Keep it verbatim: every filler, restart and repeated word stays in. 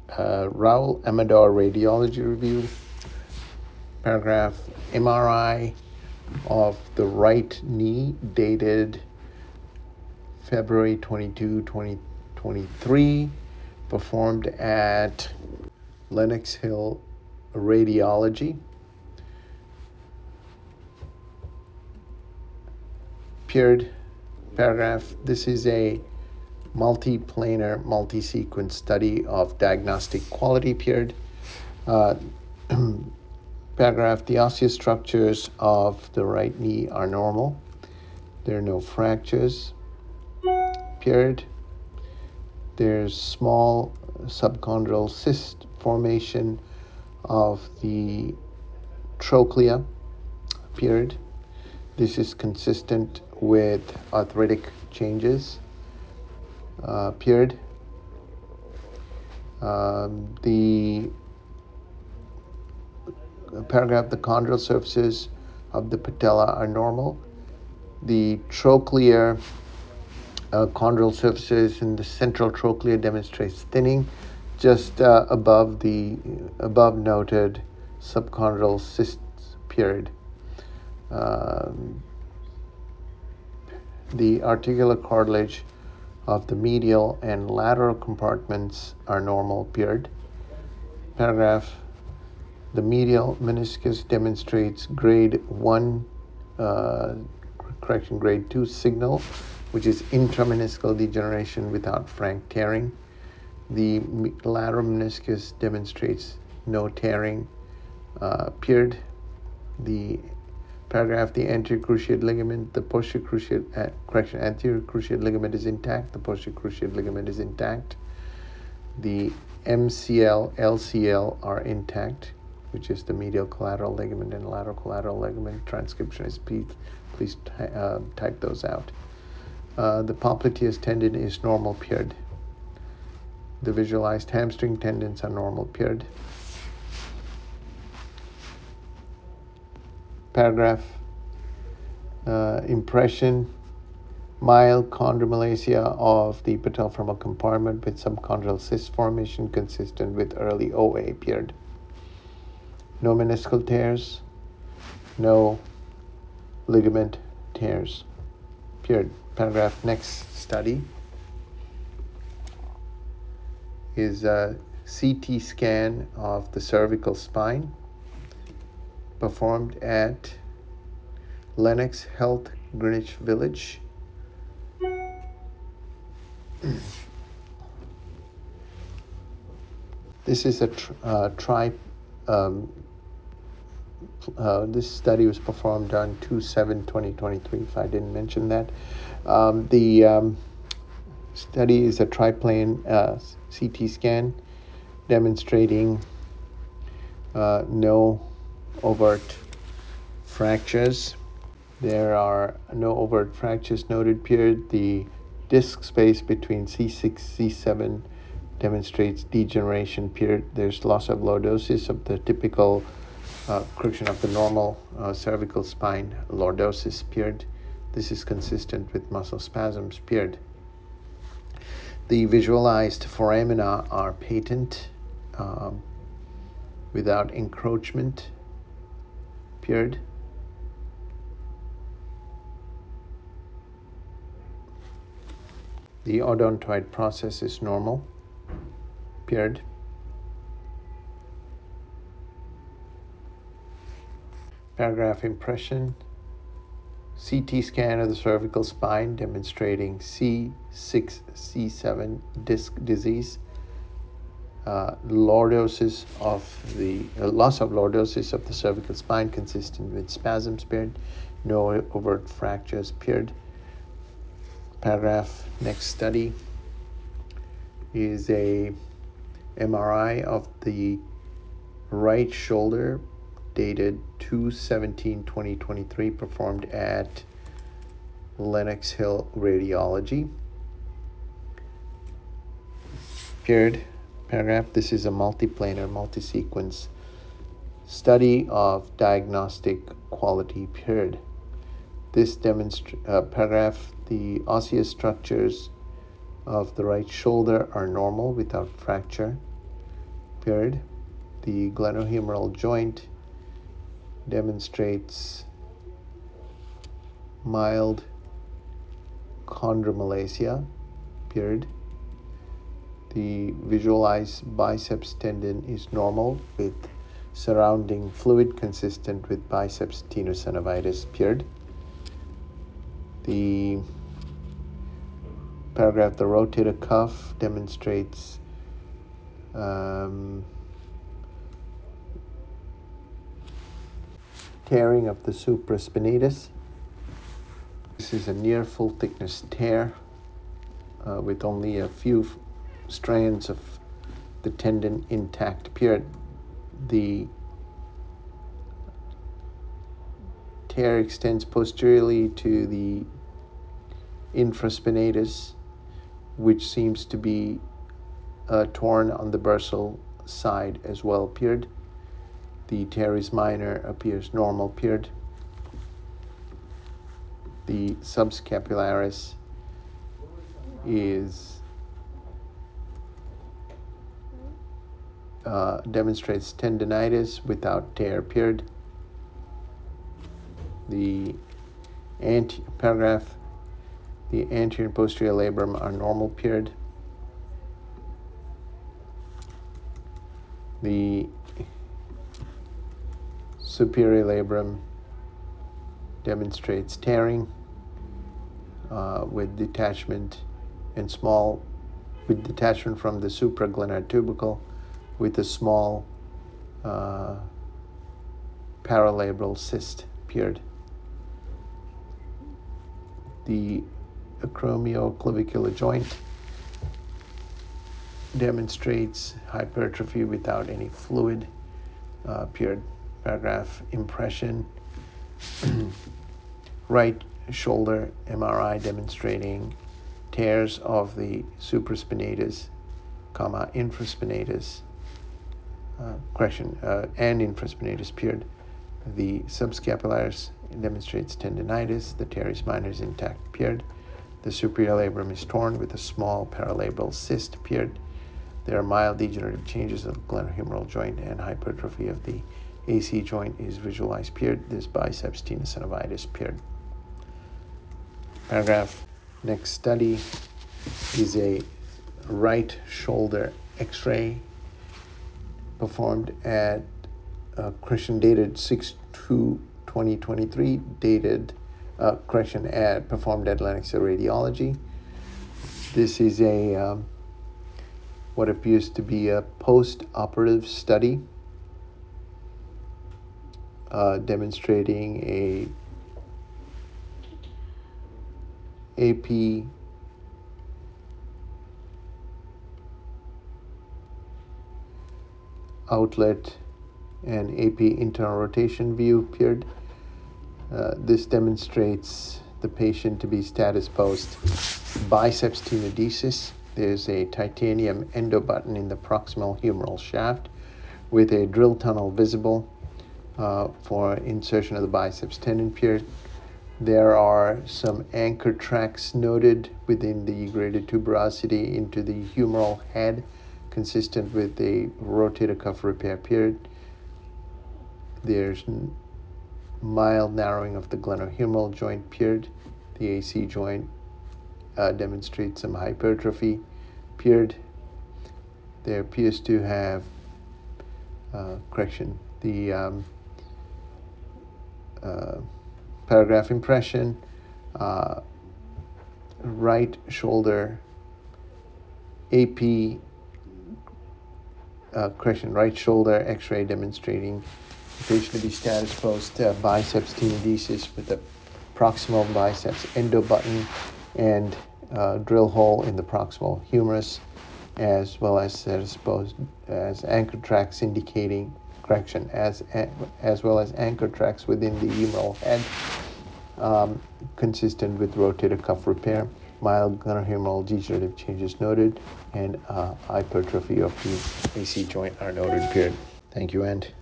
uh, Raul Amador Radiology Review. Paragraph M R I of the right knee dated February twenty-second, twenty twenty-three, performed at Lenox Hill Radiology. Period. Paragraph. This is a multi-planar, multi-sequence study of diagnostic quality. Period. Uh, paragraph. The osseous structures of the right knee are normal. There are no fractures. Period. There's small subchondral cyst formation of the trochlea. Period. This is consistent with arthritic changes. Uh, period. Um, the paragraph, the chondral surfaces of the patella are normal. The trochlear uh, chondral surfaces in the central trochlea demonstrates thinning just uh, above the above noted subchondral cysts. Period. Um, the articular cartilage of the medial and lateral compartments are normal. Period. Paragraph. The medial meniscus demonstrates grade one, uh, correction, grade two signal, which is intrameniscal degeneration without frank tearing. The lateral meniscus demonstrates no tearing. Uh, period. The paragraph, the anterior cruciate ligament, the posterior cruciate, uh, correction, anterior cruciate ligament is intact, the posterior cruciate ligament is intact. The M C L, L C L are intact, which is the medial collateral ligament and lateral collateral ligament. Transcription is please, please uh, type those out. Uh, the popliteus tendon is normal. Period. The visualized hamstring tendons are normal. Period. Paragraph. Uh, impression, mild chondromalacia of the patellofemoral compartment with subchondral cyst formation consistent with early O A. Period. No meniscal tears, no ligament tears. Period. Paragraph. Next study is a C T scan of the cervical spine performed at Lenox Health Greenwich Village. This is a tr- uh, tri. Um, uh, this study was performed on two seven twenty twenty-three, if I didn't mention that. Um, the um, study is a triplane uh, C T scan demonstrating uh, no overt fractures. There are no overt fractures noted. Period. The disk space between C six, C seven demonstrates degeneration. Period. There's loss of lordosis of the typical uh, correction of the normal uh, cervical spine lordosis. Period. This is consistent with muscle spasms. Period. The visualized foramina are patent um, without encroachment. Period. The odontoid process is normal. Period. Paragraph impression. C T scan of the cervical spine demonstrating C six, C seven disc disease. Uh, lordosis of the uh, loss of lordosis of the cervical spine consistent with spasms. Period. No overt fractures. Period. Paragraph. Next study is a M R I of the right shoulder dated two seventeen twenty twenty-three, performed at Lenox Hill Radiology. Period. Paragraph. This is a multiplanar, multi-sequence study of diagnostic quality. Period. This demonstrates, uh, paragraph, the osseous structures of the right shoulder are normal without fracture. period. The glenohumeral joint demonstrates mild chondromalacia, period. The visualized biceps tendon is normal with surrounding fluid consistent with biceps tenosynovitis, period. The paragraph, the rotator cuff demonstrates um, tearing of the supraspinatus. This is a near full thickness tear uh, with only a few f- strands of the tendon intact, period. The tear extends posteriorly to the infraspinatus, which seems to be uh, torn on the bursal side as well, period. The teres minor appears normal, period. The subscapularis is uh, demonstrates tendinitis without tear, period. The anti- paragraph, the anterior and posterior labrum are normal, period. The superior labrum demonstrates tearing uh, with detachment and small, with detachment from the supraglenar tubercle with a small uh, paralabral cyst, period. The acromioclavicular joint demonstrates hypertrophy without any fluid, uh, period. Paragraph, impression, right shoulder M R I demonstrating tears of the supraspinatus, comma, infraspinatus, uh, correction, uh, and infraspinatus, period. The subscapularis demonstrates tendinitis. The teres minor is intact, period. The superior labrum is torn with a small paralabral cyst, period. There are mild degenerative changes of the glenohumeral joint, and hypertrophy of the A C joint is visualized, period. This biceps tenosynovitis, period. Paragraph. Next study is a right shoulder X-ray performed at uh, correction dated six two twenty twenty-three, dated uh, correction at performed at Atlantic City Radiology. This is a um, what appears to be a post-operative study uh, demonstrating a AP outlet and A P internal rotation view, period. Uh, this demonstrates the patient to be status post biceps tenodesis. There's a titanium endobutton in the proximal humeral shaft with a drill tunnel visible uh, for insertion of the biceps tendon, period. There are some anchor tracks noted within the graded tuberosity into the humeral head, consistent with a rotator cuff repair, period. There's mild narrowing of the glenohumeral joint, period. The A C joint uh, demonstrates some hypertrophy, period. There appears to have, uh, correction, the um, uh, paragraph impression, uh, right shoulder A P, uh, correction, right shoulder X-ray demonstrating the patient to be status post uh, biceps tenodesis with the proximal biceps endobutton and uh, drill hole in the proximal humerus, as well as status post as anchor tracks indicating, correction, as as well as anchor tracks within the humeral head, um, consistent with rotator cuff repair. Mild glenohumeral degenerative changes noted, and uh, hypertrophy of the A C joint are noted, period. Thank you, and